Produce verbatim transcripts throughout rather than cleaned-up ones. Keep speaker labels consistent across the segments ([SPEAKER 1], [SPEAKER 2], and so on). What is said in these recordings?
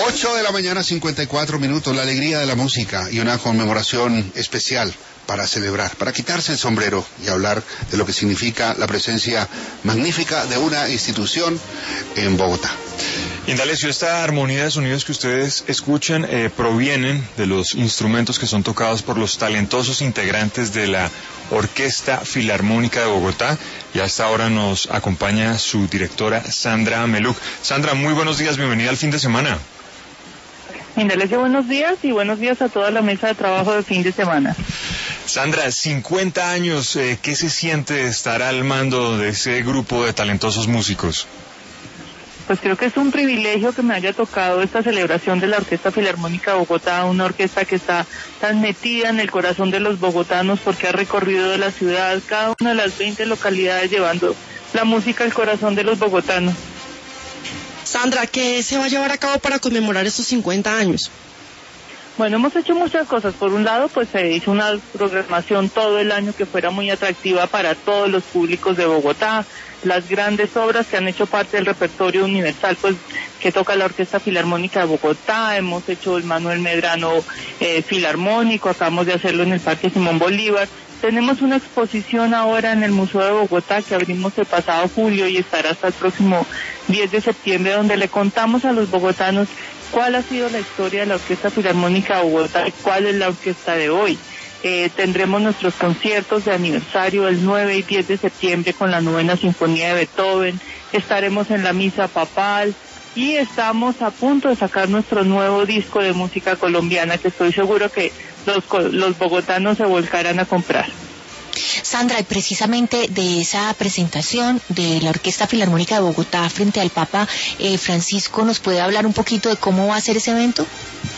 [SPEAKER 1] ocho de la mañana, cincuenta y cuatro minutos, la alegría de la música y una conmemoración especial para celebrar, para quitarse el sombrero y hablar de lo que significa la presencia magnífica de una institución en Bogotá.
[SPEAKER 2] Indalecio, esta armonía de sonidos que ustedes escuchan eh, provienen de los instrumentos que son tocados por los talentosos integrantes de la Orquesta Filarmónica de Bogotá, y a esta hora nos acompaña su directora Sandra Ameluk. Sandra, muy buenos días, bienvenida al fin de semana.
[SPEAKER 3] Indalecio, buenos días y buenos días a toda la mesa de trabajo de fin de semana.
[SPEAKER 2] Sandra, cincuenta años, eh, ¿qué se siente estar al mando de ese grupo de talentosos músicos?
[SPEAKER 3] Pues creo que es un privilegio que me haya tocado esta celebración de la Orquesta Filarmónica de Bogotá, una orquesta que está tan metida en el corazón de los bogotanos porque ha recorrido de la ciudad cada una de las veinte localidades llevando la música al corazón de los bogotanos.
[SPEAKER 4] Sandra, ¿qué se va a llevar a cabo para conmemorar estos cincuenta años?
[SPEAKER 3] Bueno, hemos hecho muchas cosas. Por un lado, pues se hizo una programación todo el año que fuera muy atractiva para todos los públicos de Bogotá. Las grandes obras que han hecho parte del repertorio universal, pues que toca la Orquesta Filarmónica de Bogotá. Hemos hecho el Manuel Medrano eh, Filarmónico, acabamos de hacerlo en el Parque Simón Bolívar. Tenemos una exposición ahora en el Museo de Bogotá que abrimos el pasado julio y estará hasta el próximo diez de septiembre, donde le contamos a los bogotanos cuál ha sido la historia de la Orquesta Filarmónica de Bogotá y cuál es la orquesta de hoy. Eh, tendremos nuestros conciertos de aniversario el nueve y diez de septiembre con la novena Sinfonía de Beethoven, estaremos en la misa papal y estamos a punto de sacar nuestro nuevo disco de música colombiana que estoy seguro que los, los bogotanos se volcarán a comprar.
[SPEAKER 5] Sandra, y precisamente de esa presentación de la Orquesta Filarmónica de Bogotá frente al Papa eh, Francisco, ¿nos puede hablar un poquito de cómo va a ser ese evento?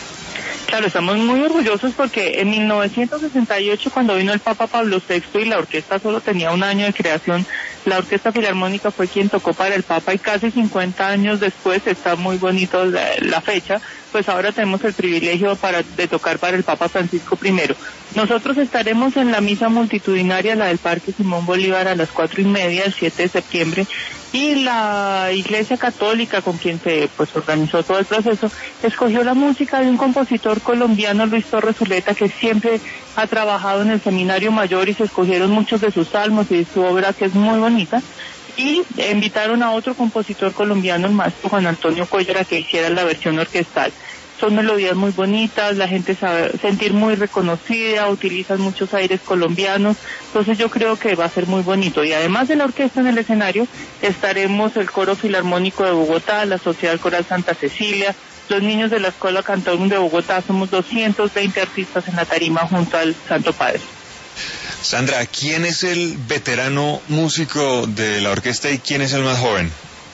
[SPEAKER 3] Claro, estamos muy orgullosos porque en mil novecientos sesenta y ocho, cuando vino el Papa Pablo sexto y la orquesta solo tenía un año de creación, la Orquesta Filarmónica fue quien tocó para el Papa, y casi cincuenta años después, está muy bonito la, la fecha, pues ahora tenemos el privilegio para, de tocar para el Papa Francisco primero. Nosotros estaremos en la misa multitudinaria, la del Parque Simón Bolívar, a las cuatro y media, el siete de septiembre, y la Iglesia Católica, con quien se pues organizó todo el proceso, escogió la música de un compositor colombiano, Luis Torres Zuleta, que siempre ha trabajado en el Seminario Mayor, y se escogieron muchos de sus salmos y de su obra, que es muy bonita, y invitaron a otro compositor colombiano, el maestro Juan Antonio Cuellar, a que hiciera la versión orquestal. Son melodías muy bonitas, la gente sabe sentir muy reconocida, utilizan muchos aires colombianos, entonces yo creo que va a ser muy bonito. Y además de la orquesta en el escenario, estaremos el Coro Filarmónico de Bogotá, la Sociedad Coral Santa Cecilia, los niños de la Escuela Cantorum de Bogotá, somos doscientos veinte artistas en la tarima junto al Santo Padre.
[SPEAKER 2] Sandra, ¿quién es el veterano músico de la orquesta y quién es el más joven?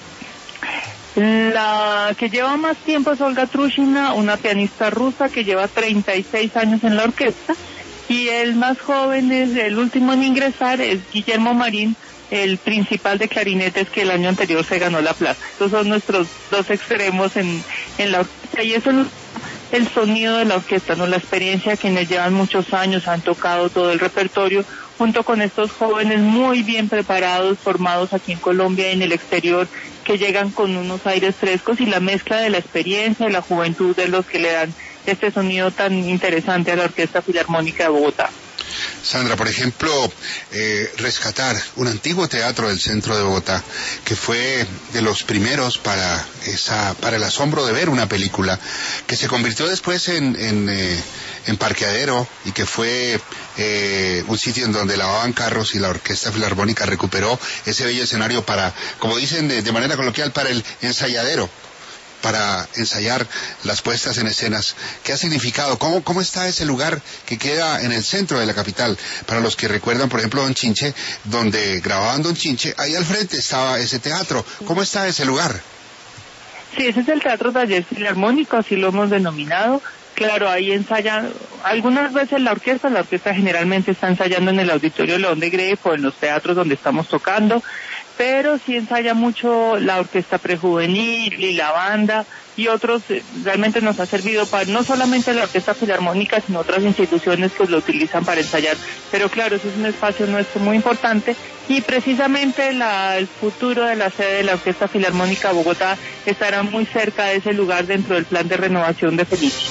[SPEAKER 3] La que lleva más tiempo es Olga Trushina, una pianista rusa que lleva treinta y seis años en la orquesta, y el más joven, es el último en ingresar, es Guillermo Marín, el principal de clarinetes, que el año anterior se ganó la plaza. Estos son nuestros dos extremos en, en la orquesta, y eso es el sonido de la orquesta, ¿no? La experiencia de quienes llevan muchos años, han tocado todo el repertorio, junto con estos jóvenes muy bien preparados, formados aquí en Colombia y en el exterior, que llegan con unos aires frescos, y la mezcla de la experiencia y la juventud de los que le dan este sonido tan interesante a la Orquesta Filarmónica de Bogotá.
[SPEAKER 1] Sandra, por ejemplo, eh, rescatar un antiguo teatro del centro de Bogotá, que fue de los primeros para esa, para el asombro de ver una película, que se convirtió después en, en, eh, en parqueadero, y que fue eh, un sitio en donde lavaban carros, y la Orquesta Filarmónica recuperó ese bello escenario para, como dicen de, de manera coloquial, para el ensayadero, para ensayar las puestas en escenas. ¿Qué ha significado? ¿Cómo, cómo está ese lugar que queda en el centro de la capital? Para los que recuerdan, por ejemplo, Don Chinche, donde grababan Don Chinche, ahí al frente estaba ese teatro. ¿Cómo está ese lugar?
[SPEAKER 3] Sí, ese es el Teatro Taller Filarmónico, así lo hemos denominado. Claro, ahí ensayan, algunas veces la orquesta, la orquesta generalmente está ensayando en el Auditorio León de Greve o en los teatros donde estamos tocando. pero sí ensaya mucho la orquesta prejuvenil y la banda y otros. Realmente nos ha servido para no solamente la Orquesta Filarmónica, sino otras instituciones que lo utilizan para ensayar. Pero claro, eso es un espacio nuestro muy importante y precisamente la, el futuro de la sede de la Orquesta Filarmónica de Bogotá estará muy cerca de ese lugar dentro del plan de renovación de Felici.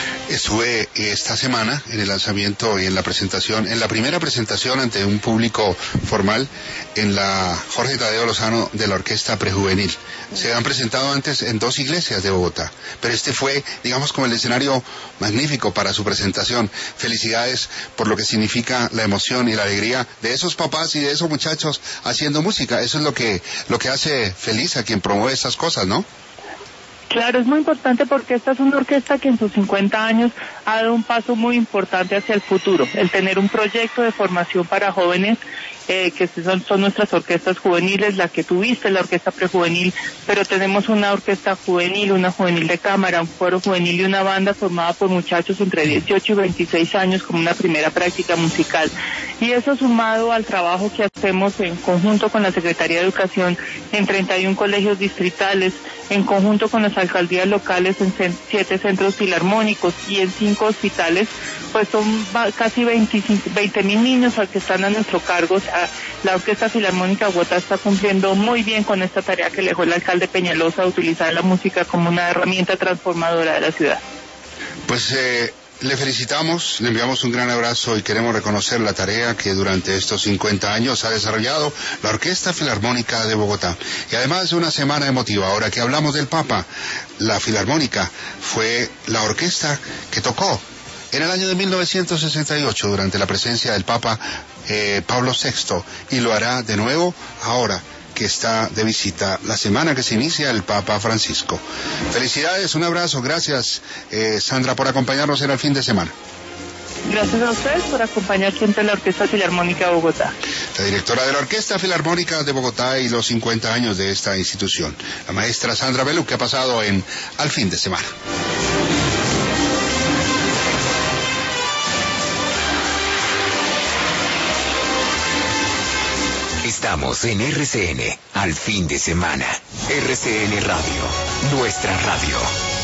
[SPEAKER 1] Estuve esta semana en el lanzamiento y en la presentación, en la primera presentación ante un público formal en la Jorge Tadeo Lozano de la Orquesta Prejuvenil. Se han presentado antes en dos iglesias de Bogotá, pero este fue, digamos, como el escenario magnífico para su presentación. Felicidades por lo que significa la emoción y la alegría de esos papás y de esos muchachos haciendo música. Eso es lo que, lo que hace feliz a quien promueve estas cosas, ¿no?
[SPEAKER 3] Claro, es muy importante porque esta es una orquesta que en sus cincuenta años ha dado un paso muy importante hacia el futuro, el tener un proyecto de formación para jóvenes, eh, que son, son nuestras orquestas juveniles, la que tuviste, la orquesta prejuvenil, pero tenemos una orquesta juvenil, una juvenil de cámara, un coro juvenil y una banda formada por muchachos entre dieciocho y veintiséis años como una primera práctica musical. Y eso sumado al trabajo que hacemos en conjunto con la Secretaría de Educación en treinta y un colegios distritales, en conjunto con las alcaldías locales en siete centros filarmónicos y en cinco hospitales, pues son casi veinte mil niños que están a nuestro cargo. La Orquesta Filarmónica de Bogotá está cumpliendo muy bien con esta tarea que le dejó el alcalde Peñalosa, de utilizar la música como una herramienta transformadora de la ciudad.
[SPEAKER 1] Pues eh, le felicitamos, le enviamos un gran abrazo y queremos reconocer la tarea que durante estos cincuenta años ha desarrollado la Orquesta Filarmónica de Bogotá. Y además de una semana emotiva, ahora que hablamos del Papa, la Filarmónica fue la orquesta que tocó en el año de mil novecientos sesenta y ocho durante la presencia del Papa eh, Pablo sexto, y lo hará de nuevo ahora que está de visita la semana que se inicia el Papa Francisco. Felicidades, un abrazo, gracias eh, Sandra por acompañarnos en el fin de semana.
[SPEAKER 3] Gracias a ustedes por acompañar siempre a la Orquesta Filarmónica de Bogotá.
[SPEAKER 1] La directora de la Orquesta Filarmónica de Bogotá y los cincuenta años de esta institución, la maestra Sandra Belú, que ha pasado en Al Fin de Semana.
[SPEAKER 6] Estamos en R C N, Al Fin de Semana. R C N Radio, nuestra radio.